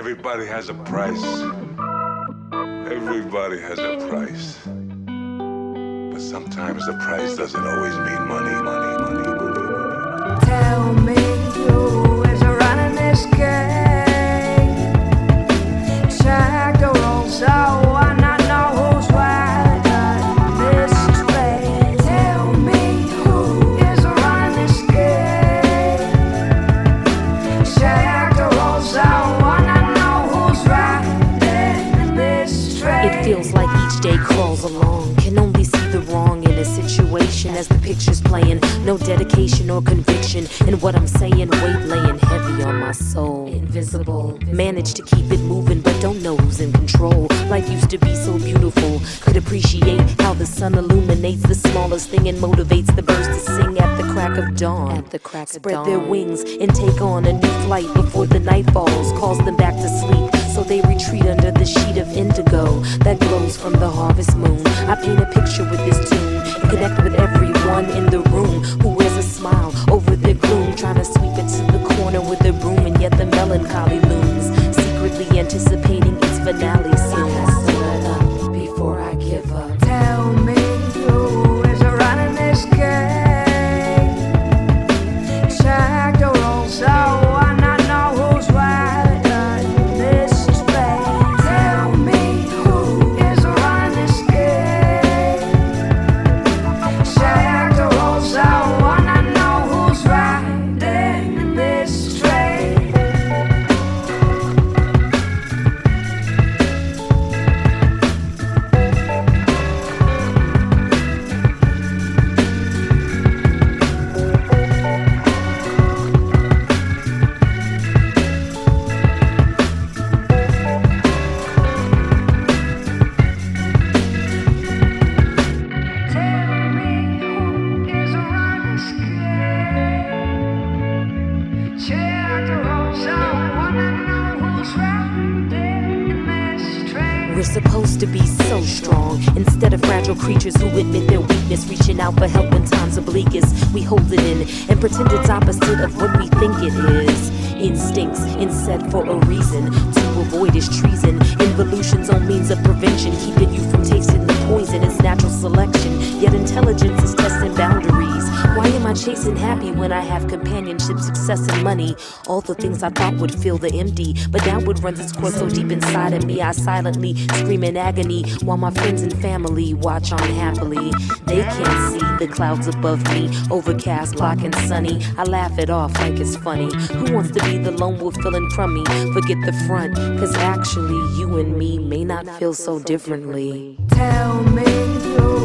Everybody has a price. Everybody has a price. But sometimes the price doesn't always mean money. Tell me who is running this game. Check the rules so I not know who's riding this train. Tell me who is running this game. Check the rules so I not know who's riding this train. It feels like each day crawls along. Can only see the wrong in a situation as the picture's playing. No dedication or conviction in what I'm saying. Weight laying heavy on my soul. Invisible. Manage to keep it moving, but don't know who's in control. Life used to be so beautiful. Could appreciate how the sun illuminates the smallest thing and motivates the birds to sing at the crack of dawn. Spread their wings and take on a new flight before the night falls. Calls them back to sleep, so they retreat under the sheet of indigo that glows from the harvest moon. I paint a picture with this tune and connect with everyone in the room who wears a smile over their gloom, trying to sweep it to the corner with a broom, and yet the melancholy looms, secretly anticipating its finale soon. I stood up before I give up. Tell me who is running this game. Check the rules so I not know who's riding this train. Tell me who is running this game. Check the rules so I not know who's riding this train. Tell me who is running this game. Check the rules so I not know who's riding this train. We're supposed to be so strong instead of fragile creatures who admit their weakness, reaching out for help when times are bleakest. We hold it in and pretend it's opposite of what we think it is. Instincts inset for a reason to avoid is treason. Evolution's own means of prevention, keeping you from tasting the poison is natural selection. Yet intelligence is testing boundaries. Why am I chasing happy when I have companionship, success, and money? All the things I thought would fill the empty, but now it runs its course so deep inside of me. I silently scream in agony while my friends and family watch on happily. They can't see the clouds above me, overcast, black, and sunny. I laugh it off like it's funny. Who wants to be the lone wolf feeling crummy? Forget the front, cause actually you and me may not feel so differently. Tell me who